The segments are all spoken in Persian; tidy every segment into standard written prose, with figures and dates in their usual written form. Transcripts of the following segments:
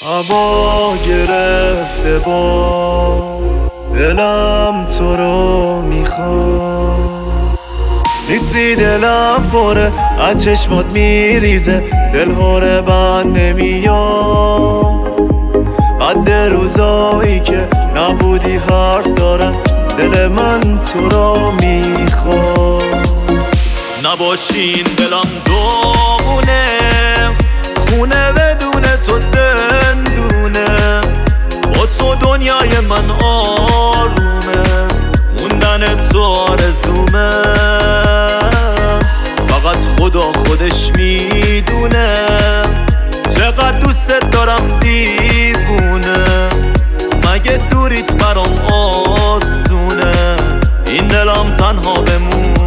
هوا گرفته با دلم تو رو میخواد، نیستی دلم پره از چشمات میریزه، دل هره بند نمیاد. قد روزایی که نبودی حرف دارم، دل من تو رو میخواد. نباشین دلم داغونه، خونه بدون تو زندونه، با تو دنیای من آرومه، موندن تو آرزومه. فقط خدا خودش میدونه چقدر دوست دارم دیوونه، مگه دوریت برام آسونه این دلم تنها بمونه.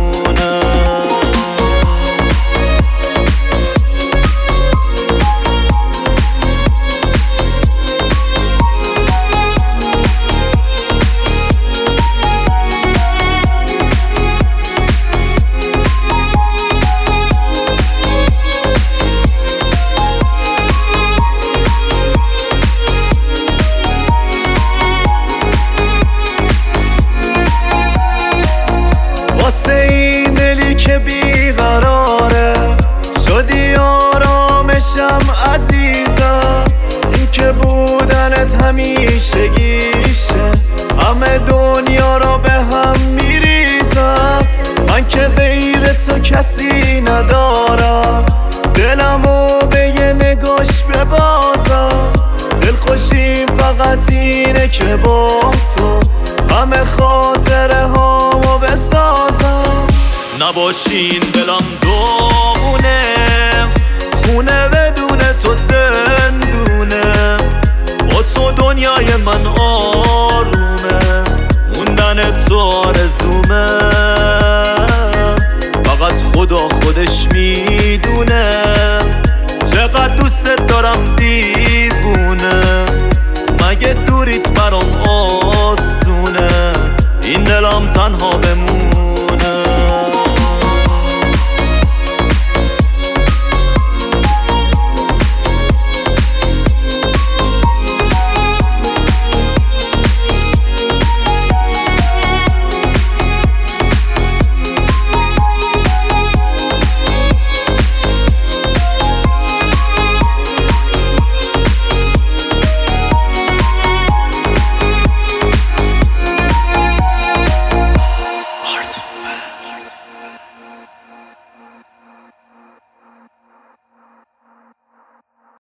واسه این دلی که بیقراره شدی آرامشم عزیزم، این که بودنت همیشه گیشه، همه دنیا رو به هم میریزم. من که غیر تو کسی ندارم، دلمو به یه نگاش ببازم. دلخوشیم فقط اینه که با تو همه خاطره هامو بسازم. نباشین دلم